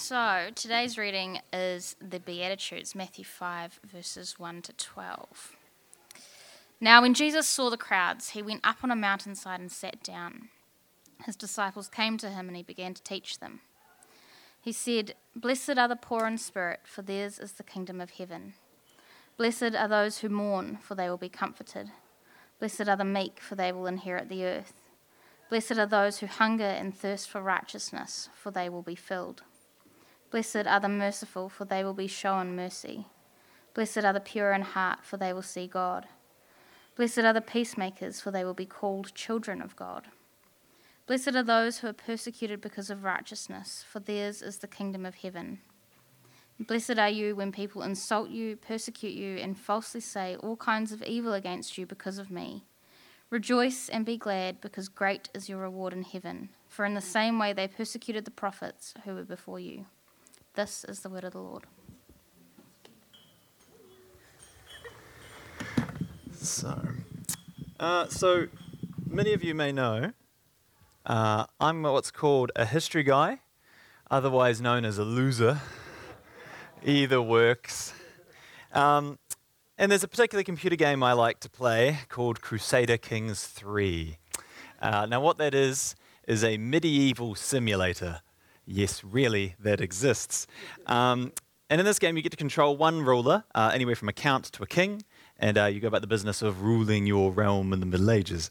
So, today's reading is the Beatitudes, Matthew 5, verses 1 to 12. Now, when Jesus saw the crowds, he went up on a mountainside and sat down. His disciples came to him and he began to teach them. He said, "Blessed are the poor in spirit, for theirs is the kingdom of heaven. Blessed are those who mourn, for they will be comforted. Blessed are the meek, for they will inherit the earth. Blessed are those who hunger and thirst for righteousness, for they will be filled. Blessed are the merciful, for they will be shown mercy. Blessed are the pure in heart, for they will see God. Blessed are the peacemakers, for they will be called children of God. Blessed are those who are persecuted because of righteousness, for theirs is the kingdom of heaven. Blessed are you when people insult you, persecute you, and falsely say all kinds of evil against you because of me. Rejoice and be glad, because great is your reward in heaven, for in the same way they persecuted the prophets who were before you." This is the word of the Lord. So many of you may know, I'm what's called a history guy, otherwise known as a loser. Either works. And there's a particular computer game I like to play called Crusader Kings 3. Now what that is a medieval simulator. Yes, really, that exists. And in this game, you get to control one ruler, anywhere from a count to a king, and you go about the business of ruling your realm in the Middle Ages.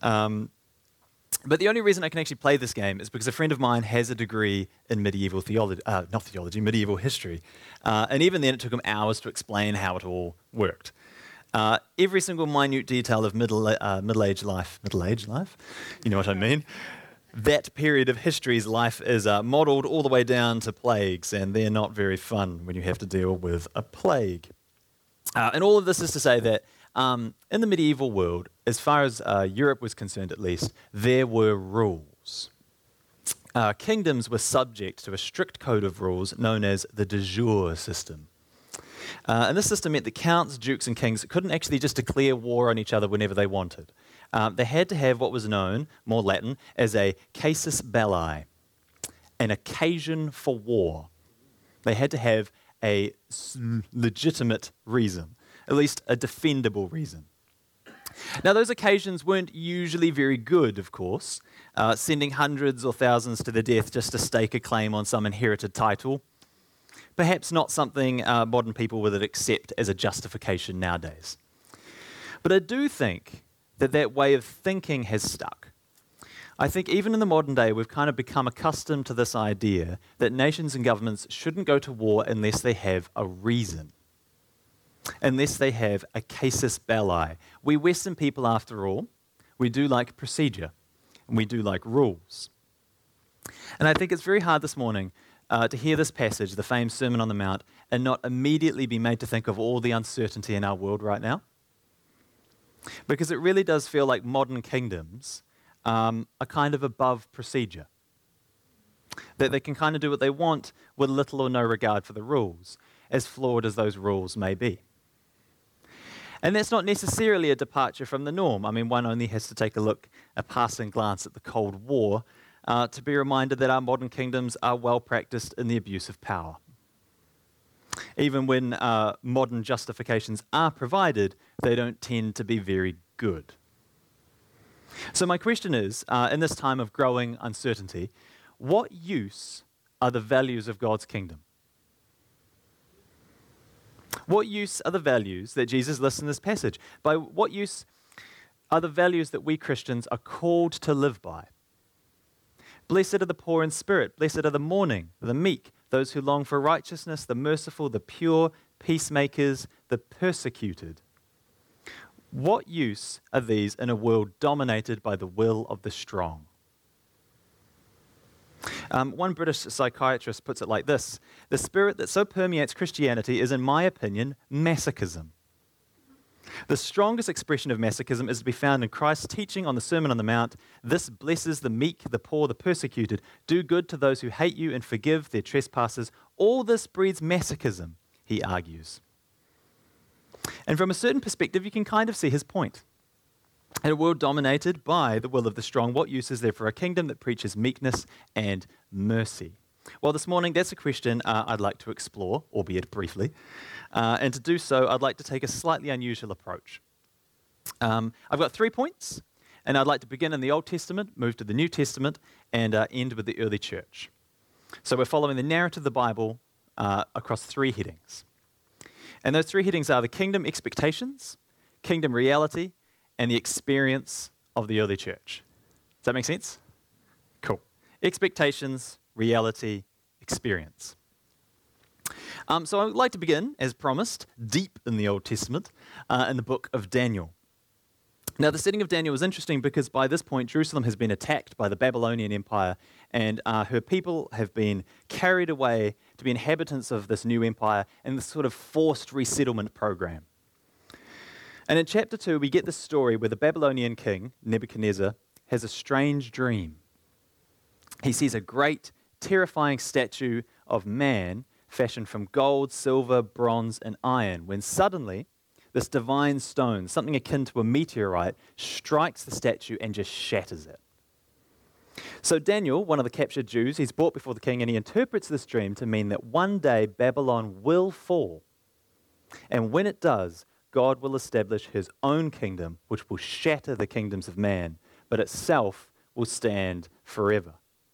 But the only reason I can actually play this game is because a friend of mine has a degree in medieval medieval history. And even then, it took him hours to explain how it all worked. Every single minute detail of middle-aged life, you know what I mean? That period of history's life is modelled all the way down to plagues, and they're not very fun when you have to deal with a plague. And all of this is to say that in the medieval world, as far as Europe was concerned at least, there were rules. Kingdoms were subject to a strict code of rules known as the de jure system. And this system meant that counts, dukes, and kings couldn't actually just declare war on each other whenever they wanted. They had to have what was known, more Latin, as a casus belli, an occasion for war. They had to have a legitimate reason, at least a defendable reason. Now, those occasions weren't usually very good, of course, sending hundreds or thousands to their death just to stake a claim on some inherited title. Perhaps not something modern people would accept as a justification nowadays. But I do think that way of thinking has stuck. I think even in the modern day, we've kind of become accustomed to this idea that nations and governments shouldn't go to war unless they have a reason, unless they have a casus belli. We Western people, after all, we do like procedure, and we do like rules. And I think it's very hard this morning to hear this passage, the famed Sermon on the Mount, and not immediately be made to think of all the uncertainty in our world right now. Because it really does feel like modern kingdoms are kind of above procedure. That they can kind of do what they want with little or no regard for the rules, as flawed as those rules may be. And that's not necessarily a departure from the norm. I mean, one only has to take a passing glance at the Cold War to be reminded that our modern kingdoms are well practiced in the abuse of power. Even when modern justifications are provided, they don't tend to be very good. So my question is, in this time of growing uncertainty, what use are the values of God's kingdom? What use are the values that Jesus lists in this passage? By what use are the values that we Christians are called to live by? Blessed are the poor in spirit. Blessed are the mourning, the meek, those who long for righteousness, the merciful, the pure, peacemakers, the persecuted. What use are these in a world dominated by the will of the strong? One British psychiatrist puts it like this: the spirit that so permeates Christianity is, in my opinion, masochism. The strongest expression of masochism is to be found in Christ's teaching on the Sermon on the Mount. This blesses the meek, the poor, the persecuted. Do good to those who hate you and forgive their trespasses. All this breeds masochism, he argues. And from a certain perspective, you can kind of see his point. In a world dominated by the will of the strong, what use is there for a kingdom that preaches meekness and mercy? Well, this morning, that's a question I'd like to explore, albeit briefly. And to do so, I'd like to take a slightly unusual approach. I've got 3 points, and I'd like to begin in the Old Testament, move to the New Testament, and end with the early church. So we're following the narrative of the Bible across 3 headings. And those 3 headings are the kingdom expectations, kingdom reality, and the experience of the early church. Does that make sense? Cool. Expectations, reality, experience. So I would like to begin, as promised, deep in the Old Testament, in the book of Daniel. Now, the setting of Daniel is interesting because by this point, Jerusalem has been attacked by the Babylonian Empire, and her people have been carried away to be inhabitants of this new empire in this sort of forced resettlement program. And in chapter 2, we get this story where the Babylonian king, Nebuchadnezzar, has a strange dream. He sees a great, terrifying statue of man fashioned from gold, silver, bronze, and iron, when suddenly this divine stone, something akin to a meteorite, strikes the statue and just shatters it. So Daniel, one of the captured Jews, he's brought before the king and he interprets this dream to mean that one day Babylon will fall. And when it does, God will establish his own kingdom, which will shatter the kingdoms of man, but itself will stand forever.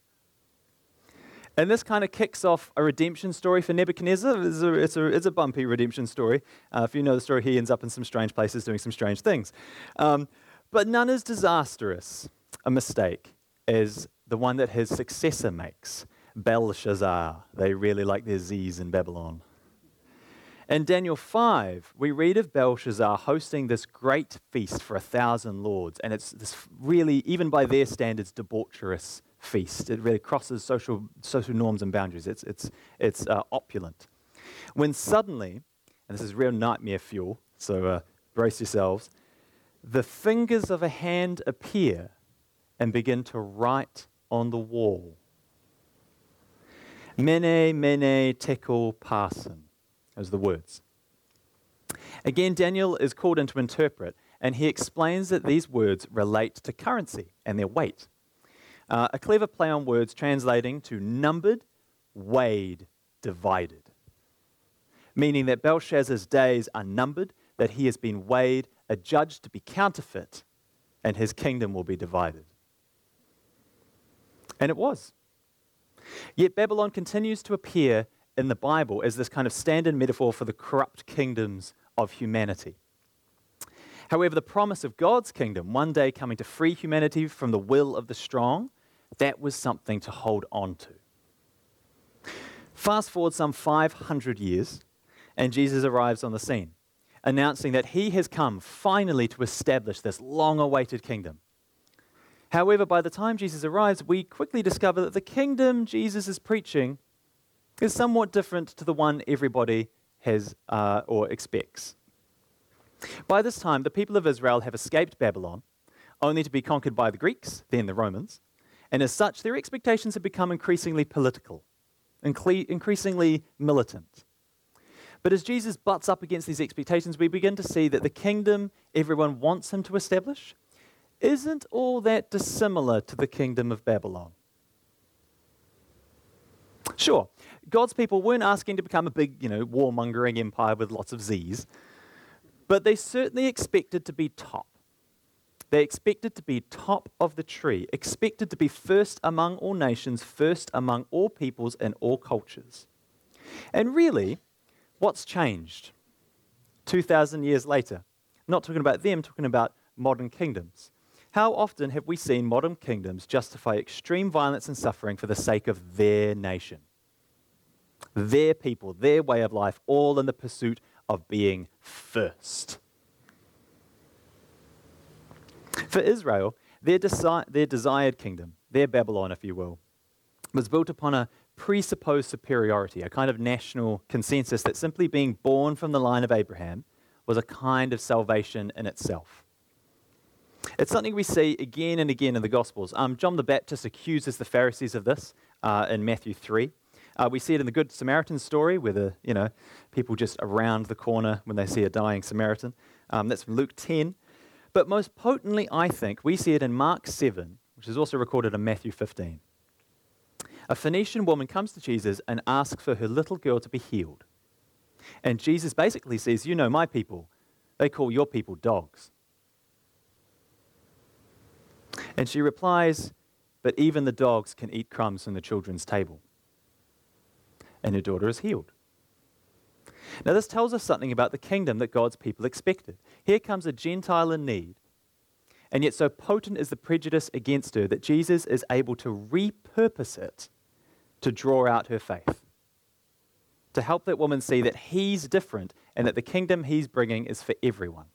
And this kind of kicks off a redemption story for Nebuchadnezzar. It's a bumpy redemption story. If you know the story, he ends up in some strange places doing some strange things. But none as disastrous a mistake as the one that his successor makes, Belshazzar. They really like their Z's in Babylon. In Daniel 5, we read of Belshazzar hosting this great feast for 1,000 lords, and it's this really, even by their standards, debaucherous feast. It really crosses social norms and boundaries. It's opulent. When suddenly, and this is real nightmare fuel, so brace yourselves, the fingers of a hand appear and begin to write on the wall. Mene, mene, tekel, parsin. Those are the words. Again, Daniel is called in to interpret, and he explains that these words relate to currency and their weight. A clever play on words translating to numbered, weighed, divided. Meaning that Belshazzar's days are numbered, that he has been weighed, adjudged to be counterfeit, and his kingdom will be divided. And it was. Yet Babylon continues to appear in the Bible as this kind of stand-in metaphor for the corrupt kingdoms of humanity. However, the promise of God's kingdom, one day coming to free humanity from the will of the strong, that was something to hold on to. Fast forward some 500 years, and Jesus arrives on the scene, announcing that he has come finally to establish this long-awaited kingdom. However, by the time Jesus arrives, we quickly discover that the kingdom Jesus is preaching is somewhat different to the one everybody has or expects. By this time, the people of Israel have escaped Babylon, only to be conquered by the Greeks, then the Romans, and as such, their expectations have become increasingly political, increasingly militant. But as Jesus butts up against these expectations, we begin to see that the kingdom everyone wants him to establish isn't all that dissimilar to the kingdom of Babylon. Sure, God's people weren't asking to become a big, warmongering empire with lots of Z's, but they certainly expected to be top. They expected to be top of the tree, expected to be first among all nations, first among all peoples and all cultures. And really, what's changed 2,000 years later? I'm not talking about them, talking about modern kingdoms. How often have we seen modern kingdoms justify extreme violence and suffering for the sake of their nation, their people, their way of life, all in the pursuit of being first? For Israel, their desired kingdom, their Babylon, if you will, was built upon a presupposed superiority, a kind of national consensus that simply being born from the line of Abraham was a kind of salvation in itself. It's something we see again and again in the Gospels. John the Baptist accuses the Pharisees of this in Matthew 3. We see it in the Good Samaritan story where the people just around the corner when they see a dying Samaritan. That's from Luke 10. But most potently, I think, we see it in Mark 7, which is also recorded in Matthew 15. a Phoenician woman comes to Jesus and asks for her little girl to be healed. And Jesus basically says, you know my people, they call your people dogs. And she replies, but even the dogs can eat crumbs from the children's table. And her daughter is healed. Now this tells us something about the kingdom that God's people expected. Here comes a Gentile in need, and yet so potent is the prejudice against her that Jesus is able to repurpose it to draw out her faith, to help that woman see that he's different and that the kingdom he's bringing is for everyone.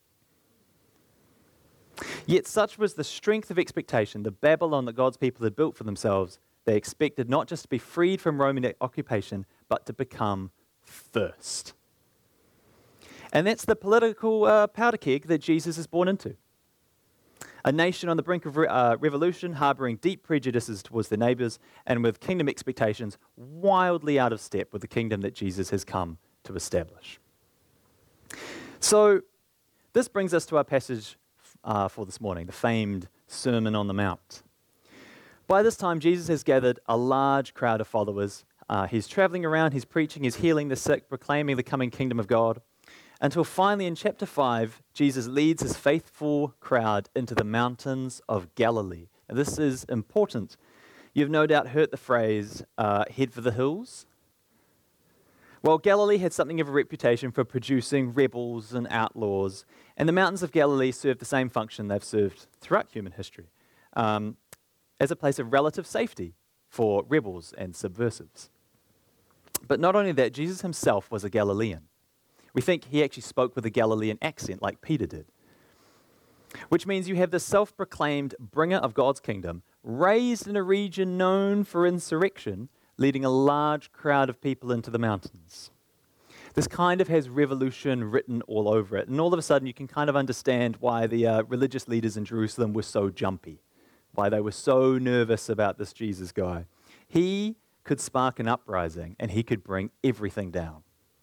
Yet such was the strength of expectation, the Babylon that God's people had built for themselves, they expected not just to be freed from Roman occupation, but to become first. And that's the political powder keg that Jesus is born into. A nation on the brink of revolution, harboring deep prejudices towards their neighbors, and with kingdom expectations wildly out of step with the kingdom that Jesus has come to establish. So, this brings us to our passage for this morning, the famed Sermon on the Mount. By this time, Jesus has gathered a large crowd of followers. He's traveling around, he's preaching, he's healing the sick, proclaiming the coming kingdom of God, until finally in chapter 5, Jesus leads his faithful crowd into the mountains of Galilee. Now, this is important. You've no doubt heard the phrase, head for the hills. Well, Galilee had something of a reputation for producing rebels and outlaws, and the mountains of Galilee served the same function they've served throughout human history, as a place of relative safety for rebels and subversives. But not only that, Jesus himself was a Galilean. We think he actually spoke with a Galilean accent like Peter did. Which means you have this self-proclaimed bringer of God's kingdom, raised in a region known for insurrection, leading a large crowd of people into the mountains. This kind of has revolution written all over it. And all of a sudden you can kind of understand why the religious leaders in Jerusalem were so jumpy, why they were so nervous about this Jesus guy. He could spark an uprising and he could bring everything down.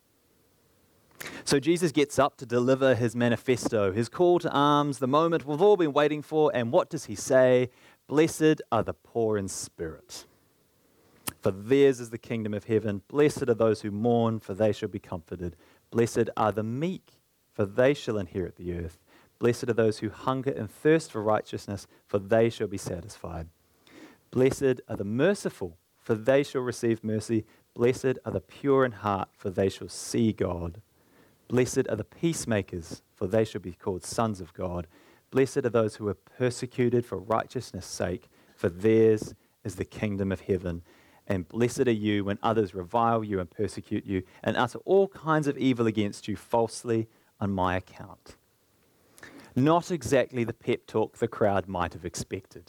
So Jesus gets up to deliver his manifesto, his call to arms, the moment we've all been waiting for, and what does he say? Blessed are the poor in spirit, for theirs is the kingdom of heaven. Blessed are those who mourn, for they shall be comforted. Blessed are the meek, for they shall inherit the earth. Blessed are those who hunger and thirst for righteousness, for they shall be satisfied. Blessed are the merciful, for they shall receive mercy. Blessed are the pure in heart, for they shall see God. Blessed are the peacemakers, for they shall be called sons of God. Blessed are those who are persecuted for righteousness' sake, for theirs is the kingdom of heaven. And blessed are you when others revile you and persecute you and utter all kinds of evil against you falsely on my account. Not exactly the pep talk the crowd might have expected.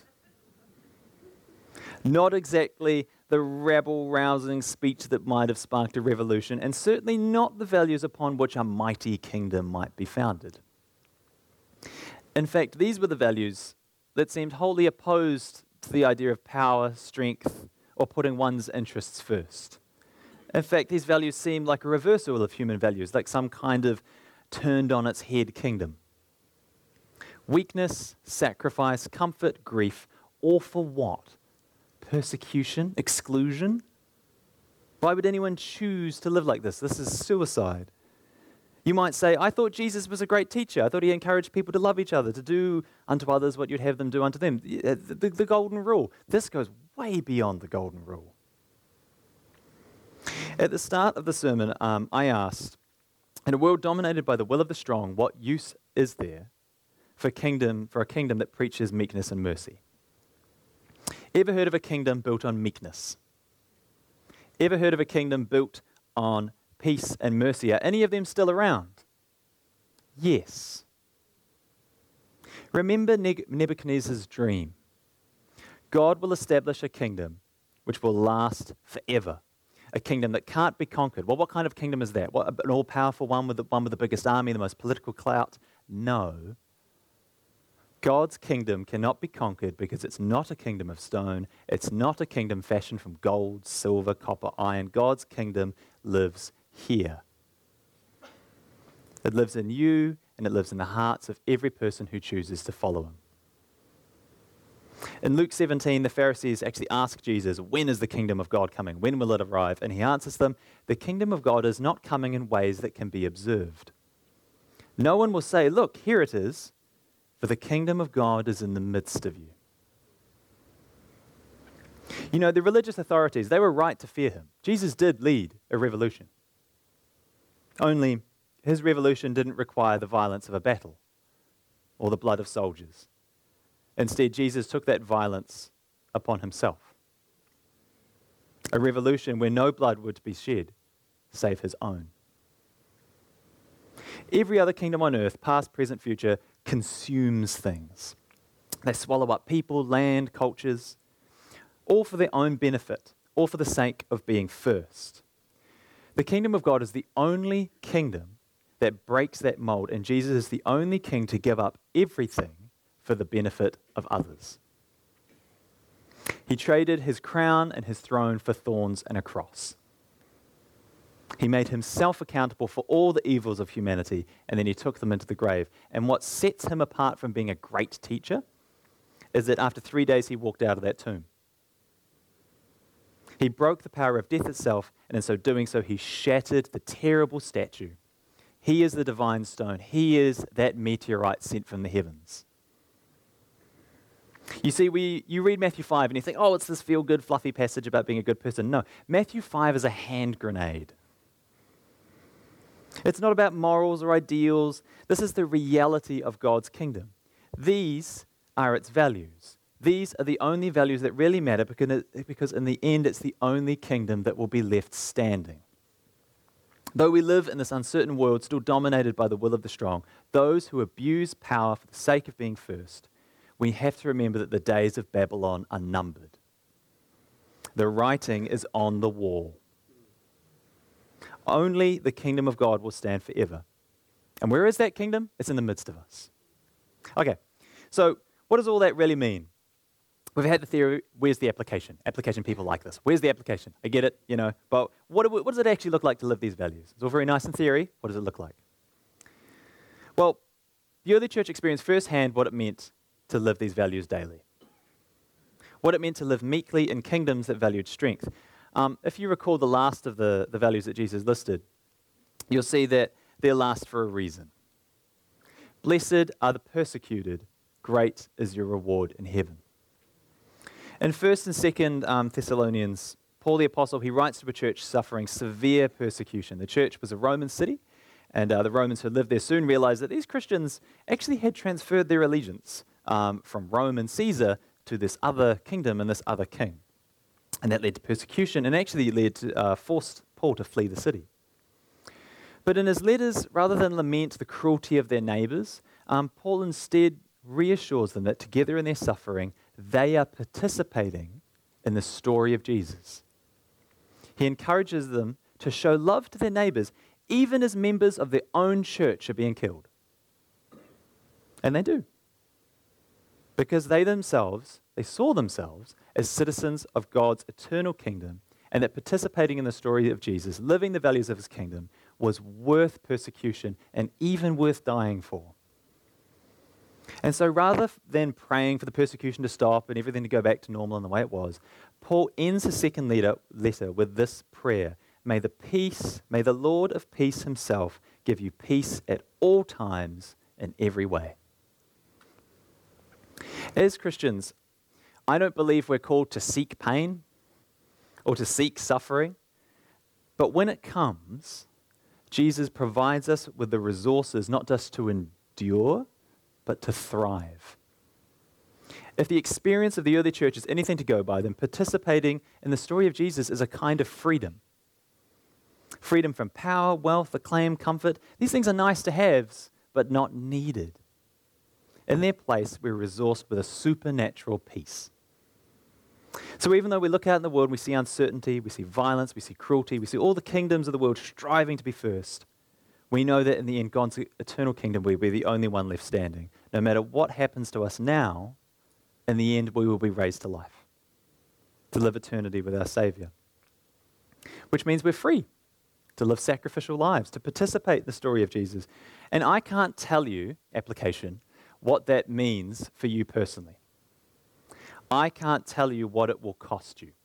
Not exactly the rabble-rousing speech that might have sparked a revolution, and certainly not the values upon which a mighty kingdom might be founded. In fact, these were the values that seemed wholly opposed to the idea of power, strength, or putting one's interests first. In fact, these values seemed like a reversal of human values, like some kind of turned on its head kingdom. Weakness, sacrifice, comfort, grief, all for what? Persecution, exclusion? Why would anyone choose to live like this? This is suicide. You might say, I thought Jesus was a great teacher. I thought he encouraged people to love each other, to do unto others what you'd have them do unto them. The golden rule. This goes way beyond the golden rule. At the start of the sermon, I asked, in a world dominated by the will of the strong, what use is there for a kingdom that preaches meekness and mercy? Ever heard of a kingdom built on meekness? Ever heard of a kingdom built on peace and mercy? Are any of them still around? Yes. Remember Nebuchadnezzar's dream. God will establish a kingdom which will last forever. A kingdom that can't be conquered. Well, what kind of kingdom is that? What, an all-powerful one with the biggest army, the most political clout? No. God's kingdom cannot be conquered because it's not a kingdom of stone. It's not a kingdom fashioned from gold, silver, copper, iron. God's kingdom lives here. It lives in you and it lives in the hearts of every person who chooses to follow him. In Luke 17, the Pharisees actually ask Jesus, when is the kingdom of God coming? When will it arrive? And he answers them, the kingdom of God is not coming in ways that can be observed. No one will say, look, here it is, for the kingdom of God is in the midst of you. You know, the religious authorities, they were right to fear him. Jesus did lead a revolution. Only his revolution didn't require the violence of a battle or the blood of soldiers. Instead, Jesus took that violence upon himself. A revolution where no blood would be shed, save his own. Every other kingdom on earth, past, present, future, consumes things. They swallow up people, land, cultures, all for their own benefit, all for the sake of being first. The kingdom of God is the only kingdom that breaks that mold, and Jesus is the only king to give up everything for the benefit of others. He traded his crown and his throne for thorns and a cross. He made himself accountable for all the evils of humanity, and then he took them into the grave. And what sets him apart from being a great teacher is that after 3 days he walked out of that tomb. He broke the power of death itself, and in so doing so, he shattered the terrible statue. He is the divine stone. He is that meteorite sent from the heavens. You see, you read Matthew 5 and you think, oh, it's this feel-good, fluffy passage about being a good person. No, Matthew 5 is a hand grenade. It's not about morals or ideals. This is the reality of God's kingdom. These are its values. These are the only values that really matter because in the end, it's the only kingdom that will be left standing. Though we live in this uncertain world still dominated by the will of the strong, those who abuse power for the sake of being first, we have to remember that the days of Babylon are numbered. The writing is on the wall. Only the kingdom of God will stand forever. And where is that kingdom? It's in the midst of us. Okay, so what does all that really mean? We've had the theory, where's the application? Application people like this. Where's the application? I get it, but what does it actually look like to live these values? It's all very nice in theory. What does it look like? Well, the early church experienced firsthand what it meant to live these values daily. What it meant to live meekly in kingdoms that valued strength. If you recall the last of the values that Jesus listed, you'll see that they're last for a reason. Blessed are the persecuted, great is your reward in heaven. In 1st and 2nd Thessalonians, Paul the Apostle, he writes to a church suffering severe persecution. The church was a Roman city, and the Romans who lived there soon realized that these Christians actually had transferred their allegiance from Rome and Caesar to this other kingdom and this other king. And that led to persecution and actually led to forced Paul to flee the city. But in his letters, rather than lament the cruelty of their neighbors, Paul instead reassures them that together in their suffering, they are participating in the story of Jesus. He encourages them to show love to their neighbors, even as members of their own church are being killed. And they do. Because they saw themselves as citizens of God's eternal kingdom, and that participating in the story of Jesus, living the values of his kingdom, was worth persecution and even worth dying for. And so rather than praying for the persecution to stop and everything to go back to normal in the way it was, Paul ends his second letter with this prayer: May the Lord of peace himself give you peace at all times in every way. As Christians, I don't believe we're called to seek pain or to seek suffering, but when it comes, Jesus provides us with the resources not just to endure, but to thrive. If the experience of the early church is anything to go by, then participating in the story of Jesus is a kind of freedom. Freedom from power, wealth, acclaim, comfort. These things are nice to haves, but not needed. In their place, we're resourced with a supernatural peace. So even though we look out in the world and we see uncertainty, we see violence, we see cruelty, we see all the kingdoms of the world striving to be first, we know that in the end, God's eternal kingdom will be the only one left standing. No matter what happens to us now, in the end, we will be raised to life, to live eternity with our Savior. Which means we're free to live sacrificial lives, to participate in the story of Jesus. And I can't tell you, application, what that means for you personally. I can't tell you what it will cost you.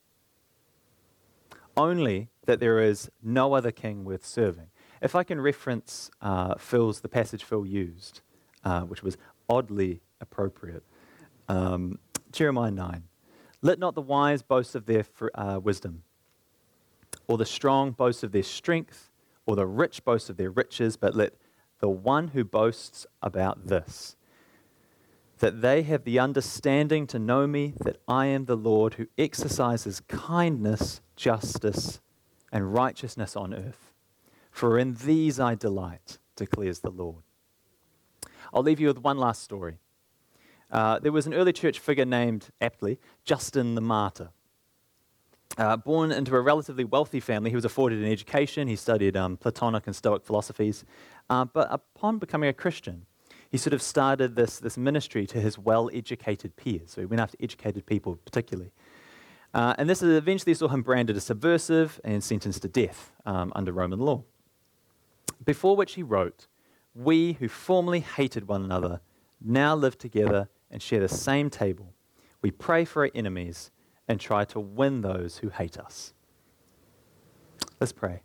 Only that there is no other king worth serving. If I can reference the passage Phil used, which was oddly appropriate, Jeremiah 9. Let not the wise boast of their wisdom, or the strong boast of their strength, or the rich boast of their riches, but let the one who boasts about this, that they have the understanding to know me, that I am the Lord who exercises kindness, justice, and righteousness on earth. For in these I delight, declares the Lord. I'll leave you with one last story. There was an early church figure named, aptly, Justin the Martyr. Born into a relatively wealthy family, he was afforded an education. He studied Platonic and Stoic philosophies. But upon becoming a Christian, he sort of started this ministry to his well-educated peers. So he went after educated people particularly. And this eventually saw him branded as subversive and sentenced to death under Roman law. Before which he wrote, "We who formerly hated one another now live together and share the same table. We pray for our enemies and try to win those who hate us." Let's pray.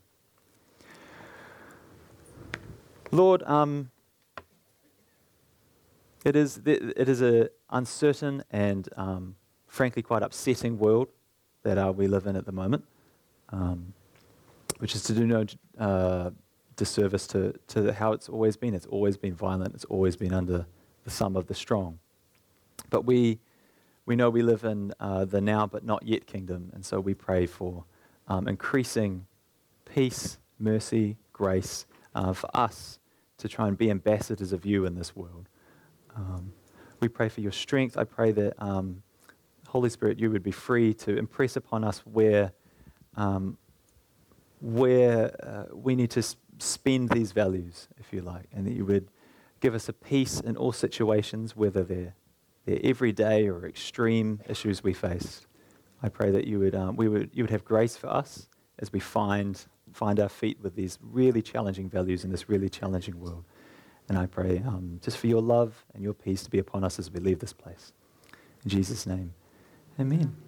Lord, it is an uncertain and frankly quite upsetting world that we live in at the moment, which is to do no disservice to how it's always been. It's always been violent. It's always been under the thumb of the strong. But we know we live in the now but not yet kingdom, and so we pray for increasing peace, mercy, grace for us to try and be ambassadors of you in this world. We pray for your strength. I pray that, Holy Spirit, you would be free to impress upon us where we need to spend these values, if you like, and that you would give us a peace in all situations, whether they're everyday or extreme issues we face. I pray that you would have grace for us as we find our feet with these really challenging values in this really challenging world. And I pray just for your love and your peace to be upon us as we leave this place. In Jesus' name, amen.